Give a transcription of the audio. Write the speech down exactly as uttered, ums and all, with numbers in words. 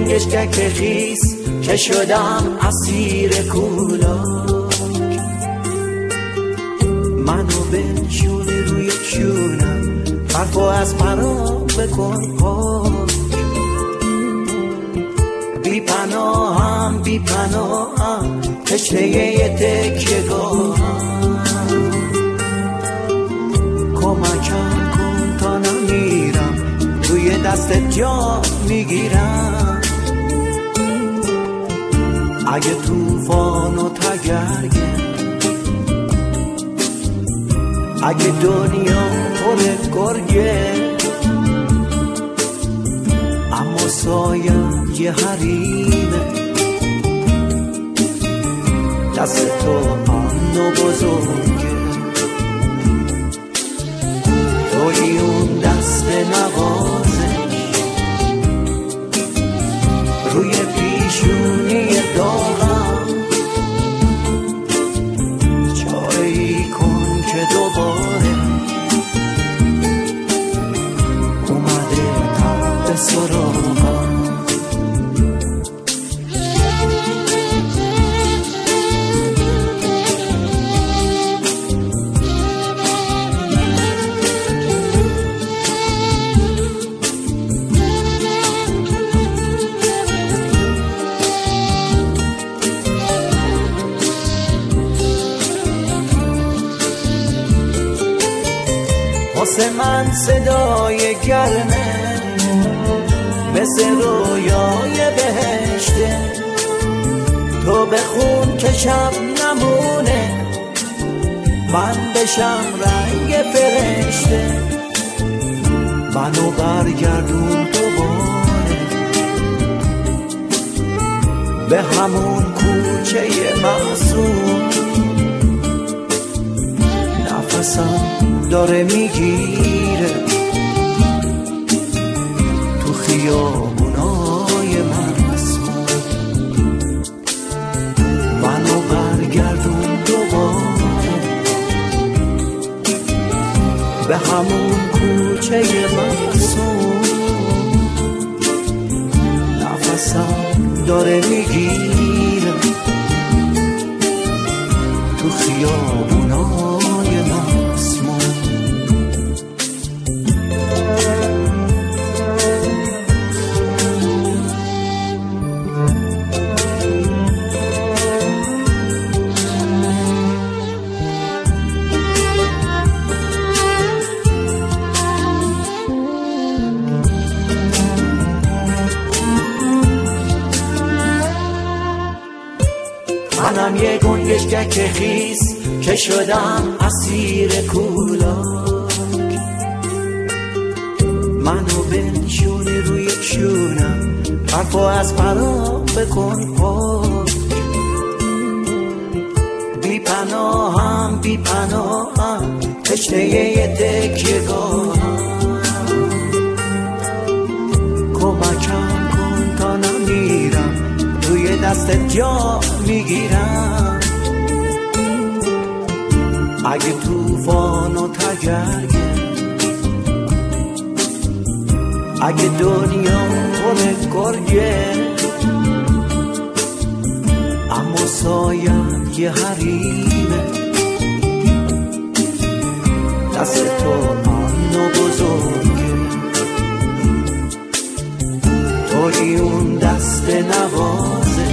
گنجشک خیس که شدم اسیر کولاک. منو بنشونی روی شونم، حرفو از پرام بکن پاک. بی پناهم بی پناهم تشنه یه تکیه‌گاهم. کمکم کن تا نمیرم، توی دستت جا میگیرم. اگه توفان و تگرگه، اگه دنیا پر گرگه، اما سایم یه حریمه. دست تو آن و بزرگه، توی اون دست نوازش، روی پیشونی داغم. چاره‌ای کن که دوباره اومده تحت سراغم. واسه من صدای گرمه، مثل رویای بهشته. تو بخون که شب نمونه، من بشم رنگ فرشته. منو برگردون دوباره به همون کوچه معصوم. نفسم داره میگیره تو خیابونای مسموم. منو برگردون دوباره به همون کوچه معصوم. نفسم داره میگیره تو خیابونای مسموم. منم یه گنجشک خیس که شدم اسیر کولاک. منو بنشونی روی شونم، حرفو از پرام بکن پاک. بی پناهم بی پناهم تشنه یه تکیه‌گاهم. کمکم کن تا نمیرم، توی دستت جا میگیرم. اگه توفان و تگرگه، اگه دنیا پر گرگه، اما سایم یه حریمه. دست تو آن و بزرگه، توی اون دست نوازه،